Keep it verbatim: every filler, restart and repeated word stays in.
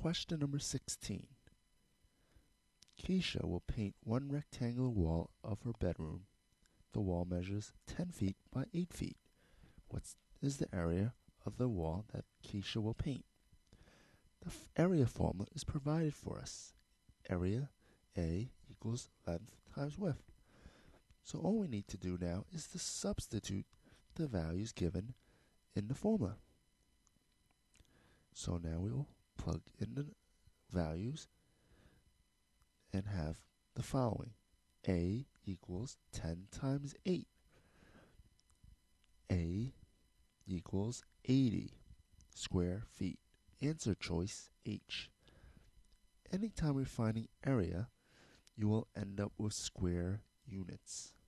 Question number sixteen. Keisha will paint one rectangular wall of her bedroom. The wall measures ten feet by eight feet. What is the area of the wall that Keisha will paint? The f- area formula is provided for us. Area A equals length times width. So all we need to do now is to substitute the values given in the formula. So now we will plug in the values and have the following. A equals ten times eight. A equals eighty square feet. Answer choice H. Anytime we're finding area, you will end up with square units.